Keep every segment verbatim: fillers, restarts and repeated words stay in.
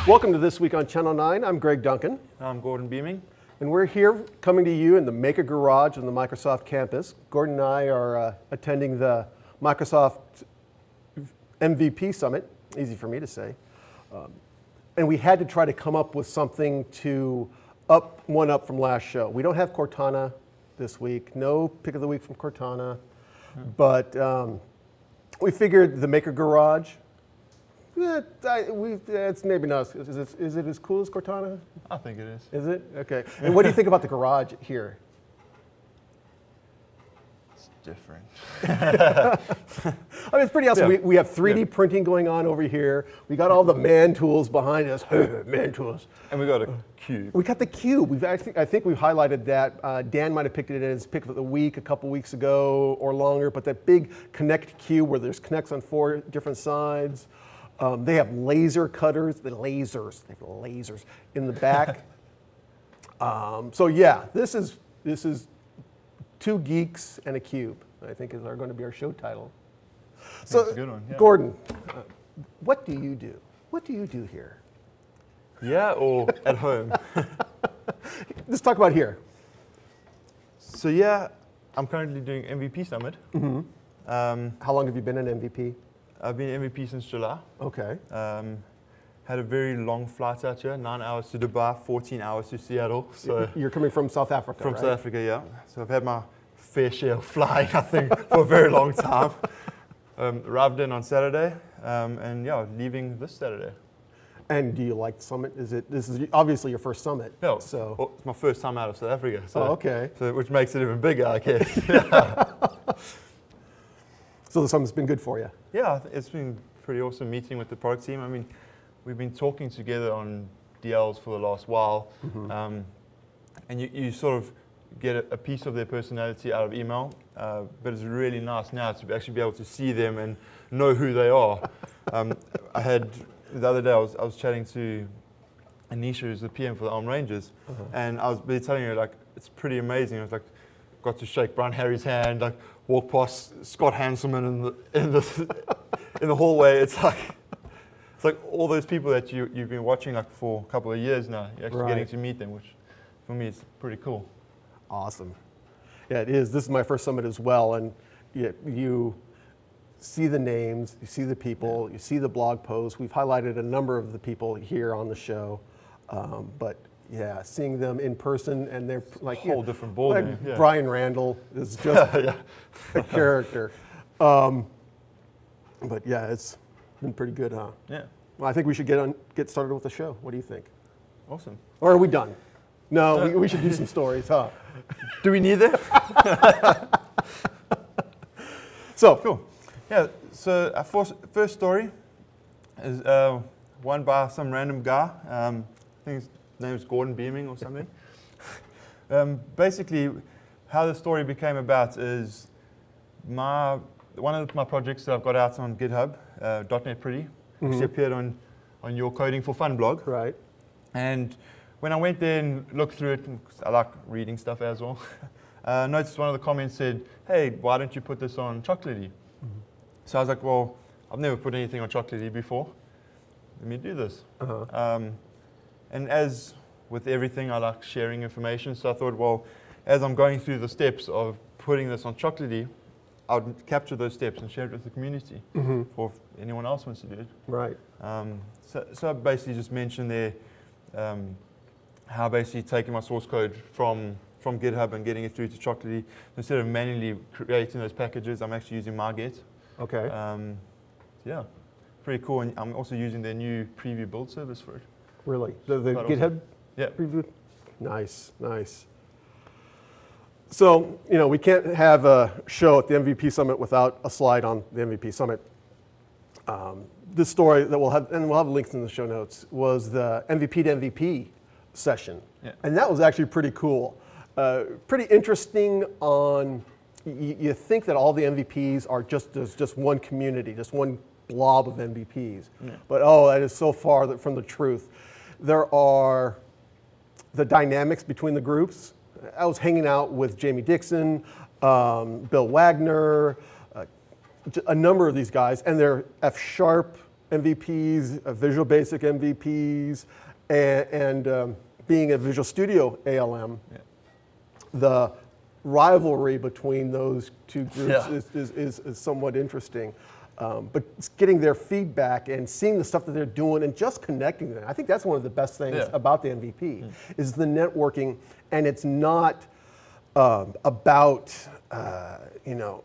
Welcome to This Week on Channel nine. I'm Greg Duncan. I'm Gordon Beaming. And we're here coming to you in the Maker Garage on the Microsoft campus. Gordon and I are uh, attending the Microsoft M V P Summit, easy for me to say. Um, and we had to try to come up with something to up one up from last show. We don't have Cortana this week, no pick of the week from Cortana, hmm. but um, we figured the Maker Garage, Yeah, I, we, it's maybe not. Is it, is it as cool as Cortana? I think it is. Is it? Okay. And what do you think about the garage here? It's different. I mean, it's pretty awesome. Yeah. We, we have three D Yeah. printing going on over here. We got all the man tools behind us. Man tools. And we got a cube. We got the cube. We've I think I think we've highlighted that. Uh, Dan might have picked it as pick of the week a couple weeks ago or longer. But that big Connect cube where there's connects on four different sides. Um, they have laser cutters, the lasers, they have lasers in the back. um, so yeah, this is this is two geeks and a cube. I think is are going to be our show title. So, That's a good one, yeah. Gordon, uh, what do you do? What do you do here? Yeah, or at home. Let's talk about here. So yeah, I'm currently doing M V P Summit. Mm-hmm. Um, How long have you been an M V P? I've been M V P since July. Okay. Um, had a very long flight out here, nine hours to Dubai, fourteen hours to Seattle. So You're coming from South Africa, from right? South Africa, yeah. So I've had my fair share of flying, I think, for a very long time. Um, arrived in on Saturday, um, and yeah, leaving this Saturday. And do you like the summit? Is it? This is obviously your first summit. Yeah, So. well, it's my first time out of South Africa. So, Oh, okay. So which makes it even bigger, I guess. Yeah, So the summit's been good for you. yeah, it's been pretty awesome meeting with the product team. I mean, we've been talking together on D Ls for the last while, Mm-hmm. um, and you, you sort of get a, a piece of their personality out of email. Uh, but it's really nice now to actually be able to see them and know who they are. um, I had the other day I was I was chatting to Anisha, who's the P M for the Armed Rangers, Uh-huh. and I was really telling her like it's pretty amazing. I was like, got to shake Brian Harry's hand, like walk past Scott Hanselman in the in the in the hallway. It's like it's like all those people that you you've been watching like for a couple of years now. You're actually Right. getting to meet them, which for me is pretty cool. Awesome. Yeah, it is. This is my first summit as well, and you, you see the names, you see the people, you see the blog posts. We've highlighted a number of the people here on the show, um, but yeah, seeing them in person and they're like Whole yeah, different ball like game, yeah. Brian Randall is just Yeah. a character. Um, but yeah, it's been pretty good, huh? Yeah. Well, I think we should get on get started with the show. What do you think? Awesome. Or are we done? No, we, we should do some stories, huh? Do we need that? So, Cool. Yeah, so our first, first story is uh, one by some random guy. Um, I think his name is Gordon Beaming or something. um, basically, how the story became about is my one of my projects that I've got out on GitHub, uh, .NET Pretty, Mhm. actually appeared on, on your Coding for Fun blog. right. And when I went there and looked through it, 'cause I like reading stuff as well, uh, noticed one of the comments said, hey, why don't you put this on Chocolatey? Mm-hmm. So I was like, well, I've never put anything on Chocolatey before. Let me do this. Uh-huh. Um, and as with everything, I like sharing information. So I thought, well, as I'm going through the steps of putting this on Chocolatey, I would capture those steps and share it with the community Mm-hmm. for if anyone else wants to do it. Right. Um, so, so I basically just mentioned there um, how basically taking my source code from, from GitHub and getting it through to Chocolatey. Instead of manually creating those packages, I'm actually using Marget. Okay. Um, yeah, pretty cool. And I'm also using their new preview build service for it. Really? The, the quite GitHub Yeah. preview? Nice, nice. So, you know, we can't have a show at the M V P Summit without a slide on the M V P Summit. Um, this story that we'll have, and we'll have links in the show notes, was the M V P to M V P session. Yeah. And that was actually pretty cool. Uh, pretty interesting on, y- you think that all the M V Ps are just, there's just one community, just one blob of M V Ps. Yeah. But oh, that is so far th- from the truth. There are the dynamics between the groups. I was hanging out with Jamie Dixon, um, Bill Wagner, uh, j- a number of these guys, and they're F Sharp M V Ps, uh, Visual Basic M V Ps, and, and um, being a Visual Studio A L M, Yeah. the rivalry between those two groups Yeah. is, is, is, is somewhat interesting. Um, but it's getting their feedback and seeing the stuff that they're doing and just connecting them. I think that's one of the best things Yeah. about the M V P mm. is the networking, and it's not um, about, uh, you know,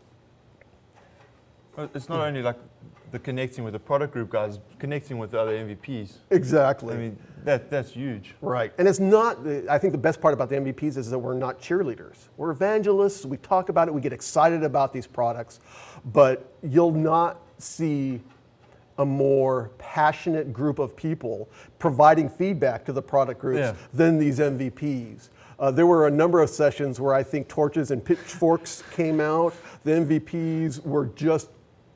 Well, it's not only like the connecting with the product group guys, connecting with the other M V Ps. exactly. I mean, that that's huge. Right, and it's not, I think the best part about the M V Ps is that we're not cheerleaders. We're evangelists, we talk about it, we get excited about these products, but you'll not see a more passionate group of people providing feedback to the product groups Yeah. than these M V Ps. Uh, there were a number of sessions where I think torches and pitchforks came out. The M V Ps were just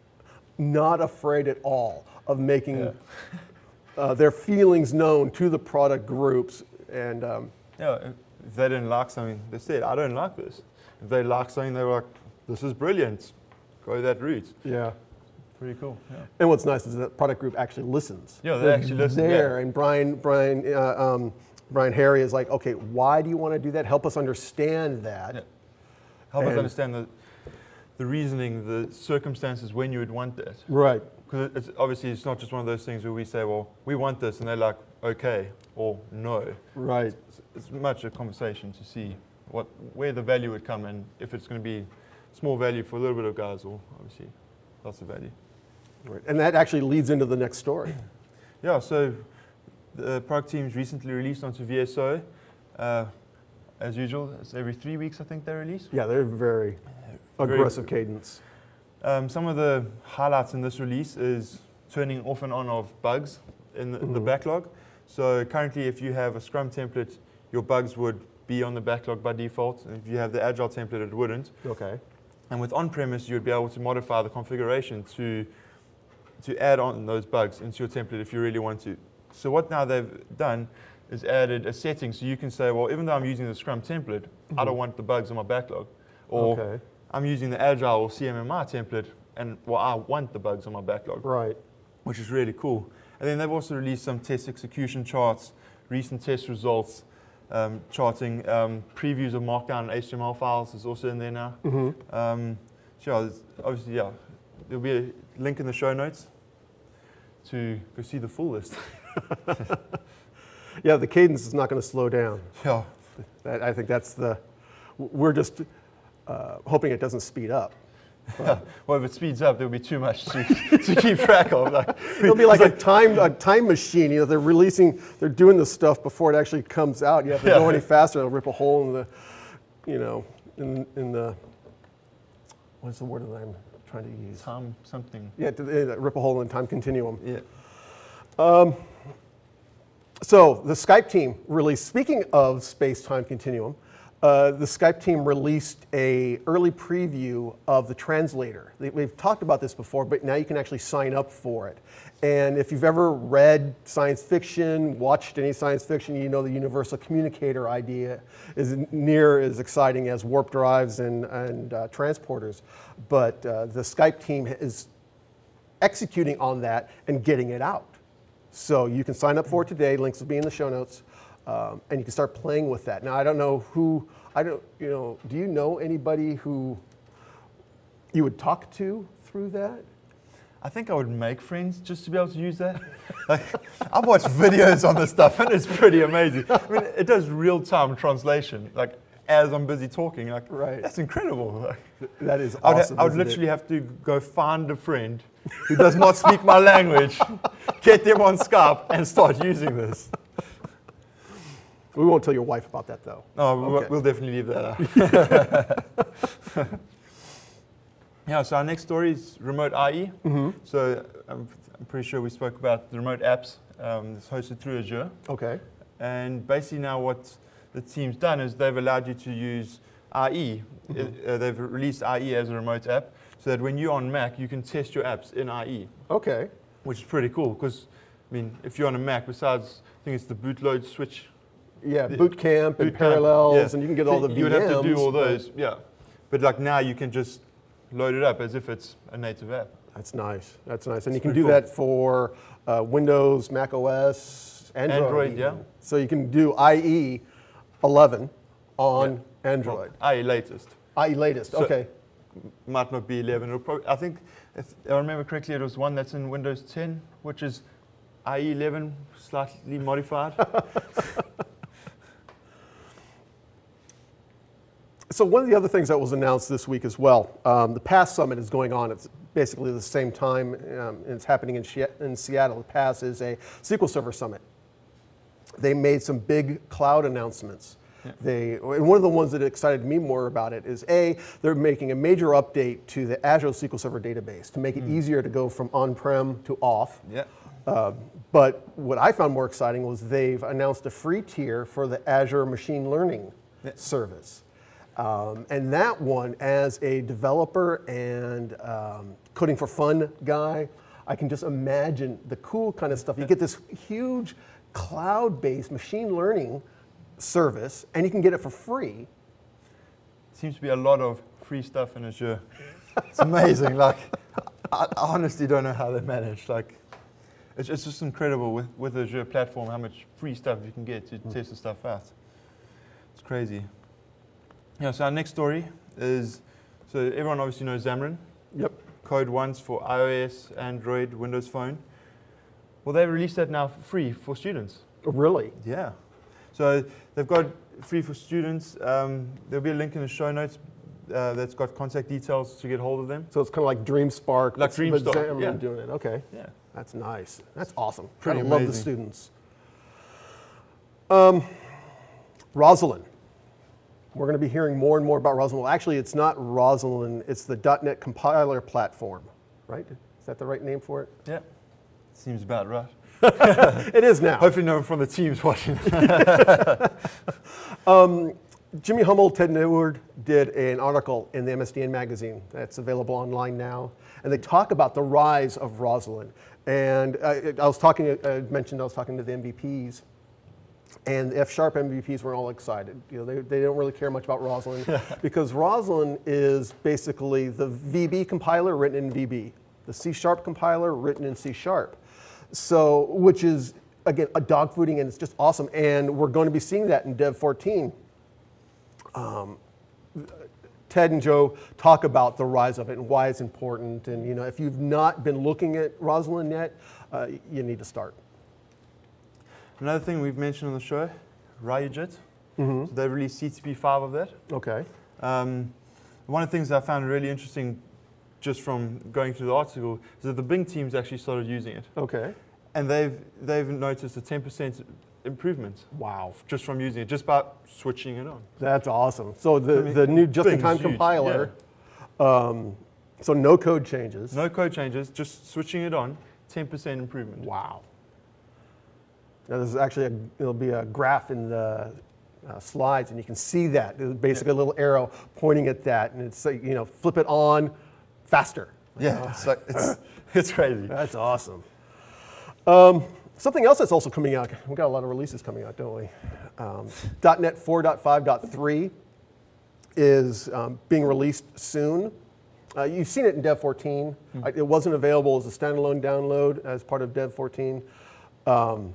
not afraid at all of making Yeah. uh, their feelings known to the product groups. And um, Yeah, if if they didn't like something, they said, I don't like this. If they like something, they were like, this is brilliant. Go that route. yeah. Pretty cool. Yeah. And what's nice is that product group actually listens. Yeah, they They're actually listen, There, yeah. and Brian, Brian, uh, um, Brian Harry is like, okay, why do you want to do that? Help us understand that. Yeah. Help us And- understand the, the reasoning, the circumstances when you would want that. Right. Because it's obviously it's not just one of those things where we say, well, we want this, and they're like, okay, or no. Right. It's, it's much a conversation to see what where the value would come, and if it's going to be small value for a little bit of guys, or obviously lots of value. Right. And that actually leads into the next story. Yeah, so the product team's recently released onto V S O. Uh, as usual, it's every three weeks, I think they release. Yeah, they're very Very- aggressive cadence. Um, some of the highlights in this release is turning off and on of bugs in the, the backlog. So currently, if you have a Scrum template, your bugs would be on the backlog by default. And if you have the Agile template, it wouldn't. Okay. And with on-premise, you would be able to modify the configuration to, to add on those bugs into your template if you really want to. So what now they've done is added a setting so you can say, well, even though I'm using the Scrum template, I don't want the bugs on my backlog. Or Okay. I'm using the Agile or C M M I template, and well, I want the bugs on my backlog, Right. which is really cool. And then they've also released some test execution charts, recent test results, um, charting, um, previews of Markdown and H T M L files is also in there now. Mm-hmm. Um, so yeah, there's- obviously, yeah, there'll be a link in the show notes to go see the full list. Yeah, the cadence is not going to slow down. Yeah, That, I think that's the, we're just uh, hoping it doesn't speed up. well, if it speeds up, there'll be too much to, to keep track of. Like, It'll be like a time a time machine. You know, they're releasing, they're doing the stuff before it actually comes out. You have to Yeah. go any faster, it'll rip a hole in the, you know, in in the, what's the word that I'm trying to use? time something. Yeah, to, uh, rip a hole in time continuum. Yeah. So the Skype team released, speaking of space-time continuum, uh, the Skype team released a early preview of the translator. They- We've talked about this before, but now you can actually sign up for it. And if you've ever read science fiction, watched any science fiction, you know the universal communicator idea is near as exciting as warp drives and, and uh, transporters. But uh, the Skype team is executing on that and getting it out. So you can sign up for it today. Links will be in the show notes, um, and you can start playing with that. Now I don't know who I don't you know. Do you know anybody who you would talk to through that? I think I would make friends just to be able to use that. Like, I've watched videos on this stuff, and it's pretty amazing. I mean, it does real-time translation, like as I'm busy talking. Like, Right. that's incredible. Like, That is I would, awesome. ha- I would isn't it? literally have to go find a friend who does not speak my language, get them on Skype, and start using this. We won't tell your wife about that though. No, we'll, Okay. we'll definitely leave that out. Yeah, so our next story is remote I E. Mm-hmm. So I'm, I'm pretty sure we spoke about the remote apps. Um, it's hosted through Azure. Okay. And basically now what the team's done is they've allowed you to use I E. Mm-hmm. Uh, they've released I E as a remote app so that when you're on Mac, you can test your apps in I E, Okay. which is pretty cool because, I mean, if you're on a Mac, besides, I think it's the bootload switch. Yeah, The- boot camp and Bootcamp, parallels, yeah. and you can get So all the V Ms. You would have to do all but- those, yeah. But like now you can just load it up as if it's a native app. That's nice. That's nice. And It's you can pretty do cool. that for uh, Windows, Mac O S, Android. Android, even. yeah. So you can do I E eleven on Android. I E latest. I E latest. So- Okay. Might not be eleven. It'll probably, I think, if I remember correctly, it was one that's in Windows ten, which is I E eleven slightly modified. So one of the other things that was announced this week as well, um, the PASS Summit is going on. It's basically the same time, um, and it's happening in, She- in Seattle. The PASS is a S Q L Server Summit. They made some big cloud announcements. Yeah. They, and one of the ones that excited me more about it is A, they're making a major update to the Azure S Q L Server database to make it easier to go from on-prem to off. Yeah. Uh, but what I found more exciting was they've announced a free tier for the Azure Machine Learning Yeah. service. Um, and that one, as a developer and um, coding for fun guy, I can just imagine the cool kind of stuff. You get this huge cloud-based machine learning service, and you can get it for free. Seems to be a lot of free stuff in Azure. It's amazing. Like, I I honestly don't know how they manage. Like, it's, it's just incredible with, with the Azure platform how much free stuff you can get to test the stuff out. It's crazy. Yeah, so our next story is, so everyone obviously knows Xamarin. Yep. Code once for iOS, Android, Windows Phone. Well, they've released that now for free for students. Really? Yeah. So they've got free for students. Um, there'll be a link in the show notes uh, that's got contact details to get hold of them. So it's kind of like DreamSpark. Like but- DreamSpark, but Xamarin yeah. doing it. Okay. Yeah. That's nice. That's awesome. Pretty I love the amazing. students. Um, Rosalind. We're going to be hearing more and more about Rosalind. Well, actually, it's not Rosalind. It's the .dot net compiler platform, right? Is that the right name for it? Yeah. Seems about right. It is now. Hopefully no one from the team's watching. Jimmy Hummel, Ted Neward did an article in the M S D N magazine that's available online now, and they talk about the rise of Rosalind. And I, I was talking, I mentioned I was talking to the M V Ps, and the F-sharp M V Ps were all excited. You know, they, they don't really care much about Rosalind because Rosalind is basically the V B compiler written in V B, the C-sharp compiler written in C-sharp. So, which is, again, a dogfooding, and it's just awesome. And we're going to be seeing that in Dev fourteen. Um, Ted and Joe talk about the rise of it and why it's important. And you know, if you've not been looking at Rosalind yet, uh, you need to start. Another thing we've mentioned on the show, Ryujit. Mm-hmm. So they've released C T P five of that. Okay. Um, one of the things I found really interesting just from going through the article is that the Bing teams actually started using it. Okay. And they've, they've noticed a ten percent improvement Wow. just from using it, just by switching it on. That's awesome. So the, I mean, the new just-in-time Bing's huge, compiler, um, so no code changes. No code changes, just switching it on, ten percent improvement. Wow. Now there's actually, a, there'll be a graph in the uh, slides, and you can see that. There's basically a little arrow pointing at that, and it's like, you know, flip it on faster. Yeah, it's, like, it's, it's crazy. That's awesome. Um, something else that's also coming out, we've got a lot of releases coming out, don't we? Um, .NET four point five point three is um, being released soon. Uh, you've seen it in Dev fourteen. Mm-hmm. I- It wasn't available as a standalone download as part of Dev fourteen. Um,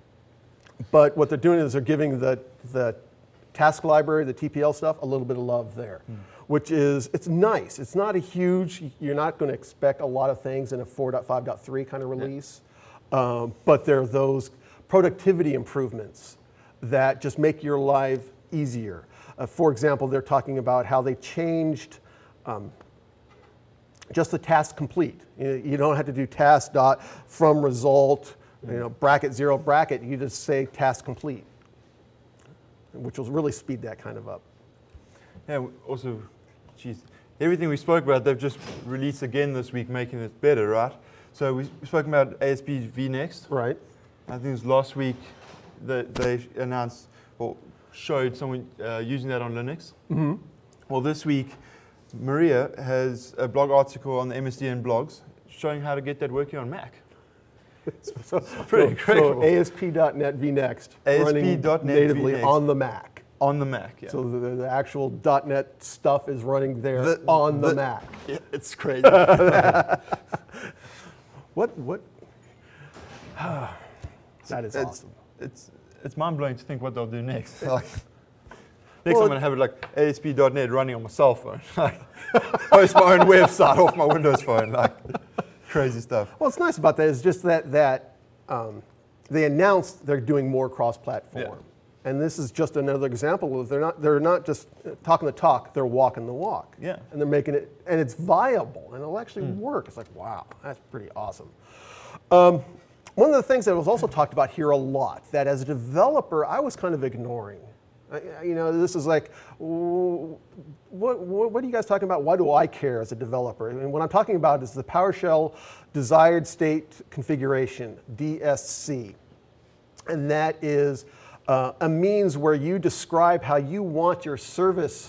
but what they're doing is they're giving the, the task library, the T P L stuff, a little bit of love there, mm. which is, it's nice. It's not a huge, you're not going to expect a lot of things in a four point five point three kind of release. Yeah. Um, but there are those productivity improvements that just make your life easier. Uh, for example, they're talking about how they changed um, just the task complete. You, you don't have to do task dot from result, you know, bracket zero bracket. You just say task complete, which will really speed that kind of up. Yeah, also, geez, everything we spoke about, they've just released again this week, making it better, right? So we spoke about A S P vNext. Right. I think it was last week that they announced or showed someone uh, using that on Linux. Mm-hmm. Well, this week, Maria has a blog article on the M S D N blogs showing how to get that working on Mac. so, pretty so, incredible. So A S P dot net vNext A S P running dot net natively vNext. on the Mac. On the Mac, yeah. So the, the actual .NET stuff is running there The- on the, the- Mac. Yeah, it's crazy. What, what? That is it's, awesome. It's it's mind blowing to think what they'll do next. Like, next Well, I'm gonna have it like A S P dot net running on my cell phone. Like, post my own website off my Windows phone. Like, crazy stuff. What's nice about that is just that, that um, they announced they're doing more cross-platform. Yeah. And this is just another example of they're not, they're not just talking the talk, they're walking the walk. Yeah. And they're making it, and it's viable, and it'll actually work. It's like, wow, that's pretty awesome. Um, one of the things that was also talked about here a lot, that as a developer, I was kind of ignoring. Uh, You know, this is like, w- what, what, what are you guys talking about? Why do I care as a developer? I mean, what I'm talking about is the PowerShell Desired State Configuration, D S C. And that is uh, a means where you describe how you want your service,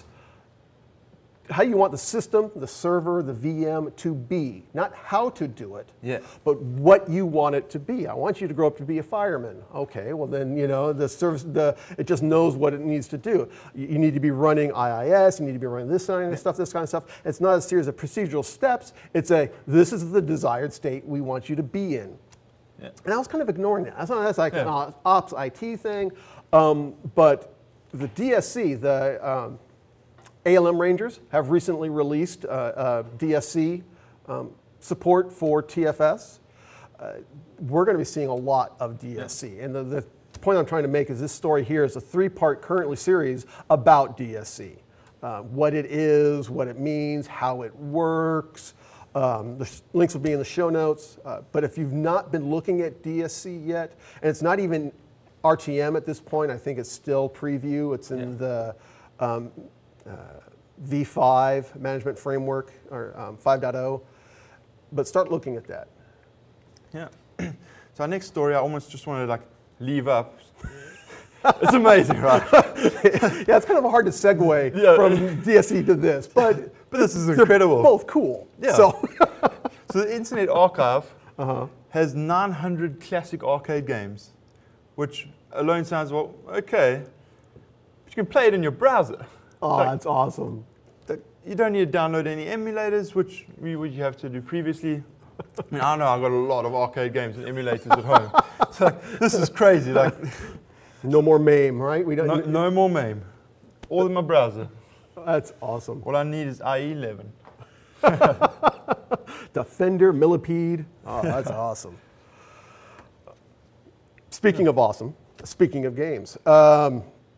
how you want the system, the server, the V M to be. Not how to do it, Yeah. but what you want it to be. I want you to grow up to be a fireman. Okay, well then, you know, the service, the, it just knows what it needs to do. You, you need to be running I I S, you need to be running this kind of stuff, this kind of stuff. It's not a series of procedural steps. It's a, this is the desired state we want you to be in. Yeah. And I was kind of ignoring that. I thought that's like an Yeah. ops I T thing. Um, but the D S C, the um, A L M Rangers, have recently released uh, uh, D S C um, support for T F S. Uh, we're going to be seeing a lot of D S C. And the, the point I'm trying to make is this story here is a three-part currently series about D S C. Uh, what it is, what it means, how it works. Um, the sh- links will be in the show notes. Uh, but if you've not been looking at D S C yet, and it's not even R T M at this point, I think it's still preview. It's in Yeah. the um, uh, V five management framework, or um, five point oh. But start looking at that. Yeah. So our next story, I almost just want to like leave up. It's amazing, right? Yeah, it's kind of hard to segue Yeah. from D S C to this, but But this is they're incredible. both cool. Yeah. So, So the Internet Archive uh-huh. has nine hundred classic arcade games, which alone sounds, well, okay, but you can play it in your browser. Oh, Like, that's awesome. that- you don't need to download any emulators, which we would you have to do previously. I mean, I know I've got a lot of arcade games and emulators at home. So like, this is crazy. Like, No more MAME, right? We don't. no, no more MAME. All in my browser. That's awesome. All I need is I E eleven. Defender, Millipede. Oh, that's awesome. Speaking of awesome, speaking of games, um,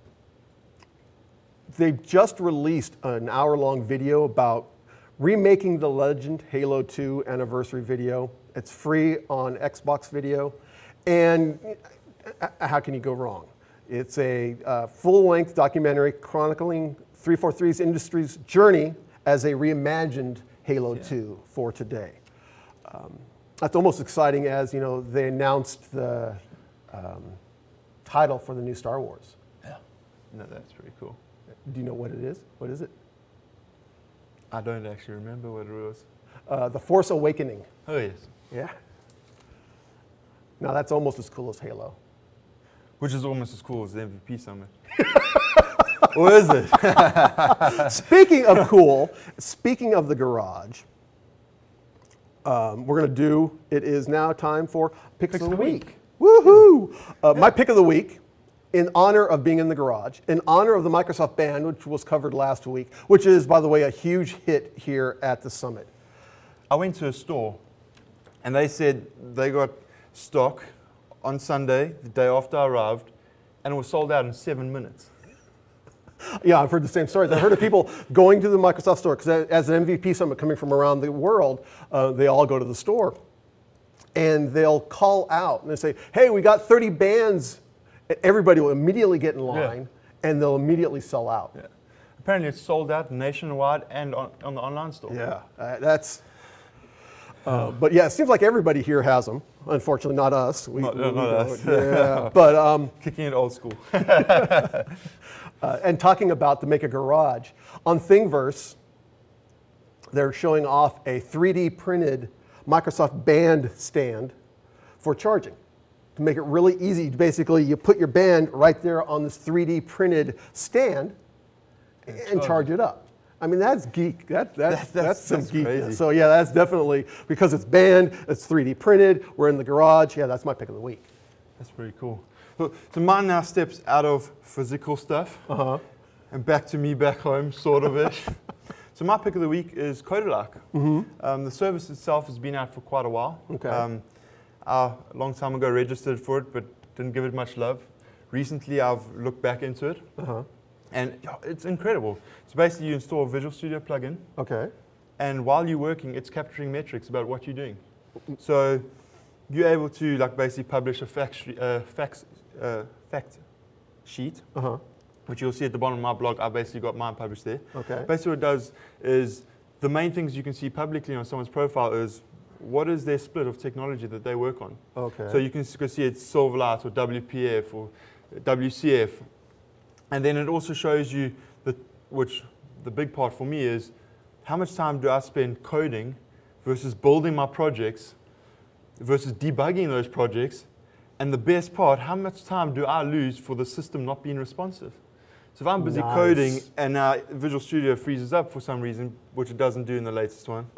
they just released an hour-long video about remaking the Legend Halo two anniversary video. It's free on Xbox Video, and uh, how can you go wrong? It's a uh, full-length documentary chronicling three forty-three's industry's journey as a reimagined Halo Yeah. two for today. Um, that's almost exciting as, you know, they announced the um, title for the new Star Wars. Yeah. No, that's pretty cool. Do you know what it is? What is it? I don't actually remember what it was. Uh, the Force Awakening. Oh, yes. Yeah. Now that's almost as cool as Halo. Which is almost as cool as the M V P Summit. Or is it? Speaking of cool, speaking of the garage, um, we're going to do, it is now time for Picks, of the Week. Woohoo! Uh, My pick of the week, in honor of being in the garage, in honor of the Microsoft Band, which was covered last week, which is, by the way, a huge hit here at the summit. I went to a store and they said they got stock on Sunday, the day after I arrived, and it was sold out in seven minutes. Yeah, I've heard the same stories. I've heard of people going to the Microsoft store, because as an M V P summit coming from around the world, uh, they all go to the store. And they'll call out and they say, hey, we got thirty bands. And everybody will immediately get in line, and they'll immediately sell out. Yeah. Apparently it's sold out nationwide and on, on the online store. Yeah, uh, that's. Uh, but yeah, it seems like everybody here has them. Unfortunately, not us. We, Not- we- not we us. don't. Yeah, but um, Kicking it old school. uh, and talking about the Make a Garage on Thingiverse, they're showing off a three D printed Microsoft Band stand for charging. To make it really easy, basically, you put your band right there on this three D printed stand and, charge charge it up. I mean, that's geek. That, that, That- that's, that's- some that's geekness. crazy. So yeah, that's definitely, because it's banned, it's three D printed, we're in the garage. Yeah, that's my pick of the week. That's pretty cool. So, so mine now steps out of physical stuff Uh-huh. and back to me back home, sort of ish. So my pick of the week is Codalark. Mm-hmm. Um, the service itself has been out for quite a while. Okay. Um, I, a long time ago, registered for it, but didn't give it much love. Recently, I've looked back into it, Uh-huh. and yeah, it's incredible. So basically, you install a Visual Studio plugin, Okay. and while you're working, it's capturing metrics about what you're doing. So you're able to like basically publish a fact, sh- uh, facts, uh, fact sheet, Uh-huh. which you'll see at the bottom of my blog. I basically got mine published there. Okay. Basically what it does is the main things you can see publicly on someone's profile is what is their split of technology that they work on. Okay. So you can s- go see it's Silverlight or W P F or W C F. And then it also shows you, the, which the big part for me is, how much time do I spend coding versus building my projects versus debugging those projects. And the best part, how much time do I lose for the system not being responsive? So if I'm busy Nice. coding and now Visual Studio freezes up for some reason, which it doesn't do in the latest one,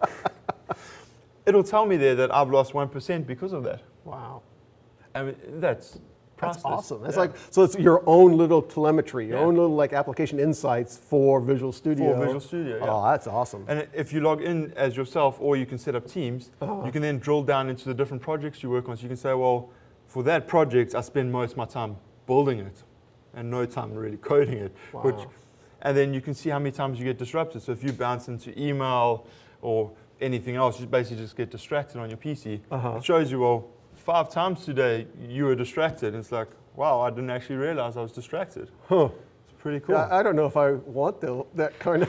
it'll tell me there that I've lost one percent because of that. Wow. I mean, that's That's priceless. awesome. That's Yeah. like, so it's your own little telemetry, your Yeah. own little like application insights for Visual Studio. For Visual Studio, yeah. Oh, that's awesome. And if you log in as yourself, or you can set up teams, Uh-huh. you can then drill down into the different projects you work on. So you can say, well, for that project, I spend most of my time building it and no time really coding it. Which, Wow. and then you can see how many times you get disrupted. So if you bounce into email or anything else, you basically just get distracted on your P C. Uh-huh. It shows you, well, five times today you were distracted. And it's like, wow, I didn't actually realize I was distracted. Huh. It's pretty cool. I, I don't know if I want the, that kind of.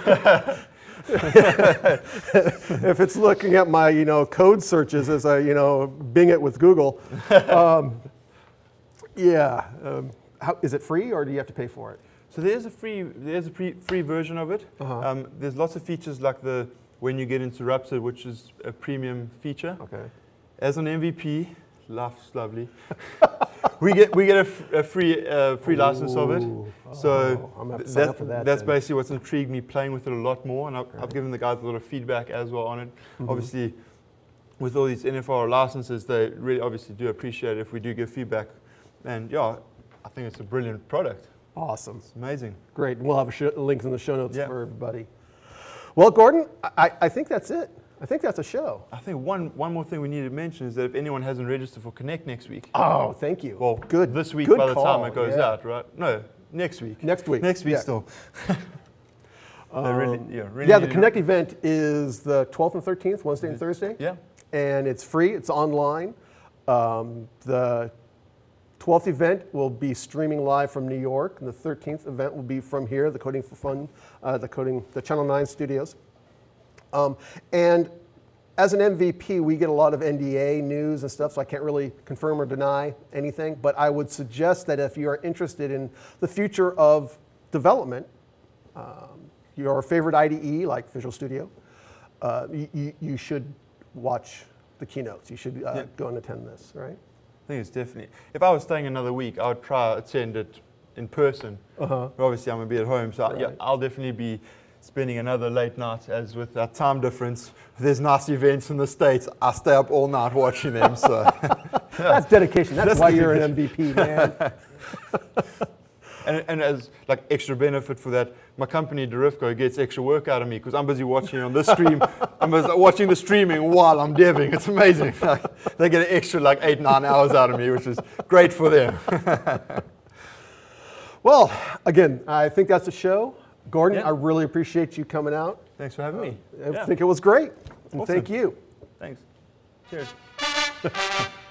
If it's looking at my, you know, code searches as I, you know, Bing it with Google. Um, yeah. Um, how, is it free or do you have to pay for it? So there's a free there's a free, free version of it. Uh-huh. Um, there's lots of features like the when you get interrupted, which is a premium feature. Okay. As an M V P, life's lovely. we get we get a, f- a free uh, free license of it. Ooh. So Oh, I'm gonna have to sign that- up for that that's then. basically what's intrigued me playing with it a lot more, and I've, Right. I've given the guys a lot of feedback as well on it. Mhm. Obviously, with all these N F R licenses, they really obviously do appreciate it if we do give feedback. And yeah, I think it's a brilliant product. Awesome. It's amazing. Great. We'll have a sh- links in the show notes Yeah. for everybody. Well, Gordon, I, I think that's it. I think that's a show. I think one, one more thing we need to mention is that if anyone hasn't registered for Connect next week, Oh, thank you. well, good. this week good by the call. time it goes yeah. out, right? No, next week. Next week. Next week yeah. still. Um, They really, yeah, really yeah, need the to- Connect event is the twelfth and thirteenth, Wednesday and Thursday. Yeah, And it's free, it's online. Um, the twelfth event will be streaming live from New York, and the thirteenth event will be from here, the Coding for Fun, uh, the Coding, the Channel nine studios. Um, and as an M V P, we get a lot of N D A news and stuff, so I can't really confirm or deny anything. But I would suggest that if you are interested in the future of development, um, your favorite I D E like Visual Studio, uh, you, you, you should watch the keynotes. You should uh, Yeah. go and attend this, right? I think it's definitely. If I was staying another week, I would try attend it in person. Uh-huh. But obviously, I'm gonna be at home, so I, yeah, Right. I'll definitely be spending another late night. As with our time difference, if there's nice events in the States, I stay up all night watching them. So, That's dedication. That's, That's why you're an M V P, man. and, and as like extra benefit for that, my company Derifco gets extra work out of me because I'm busy watching on this stream. I'm busy watching the streaming while I'm deving. It's amazing. Like, they get an extra like eight nine hours out of me, which is great for them. Well, again, I think that's the show. Gordon, Yeah. I really appreciate you coming out. Thanks for having me. I Yeah. think it was great. And Awesome. thank you. Thanks. Cheers.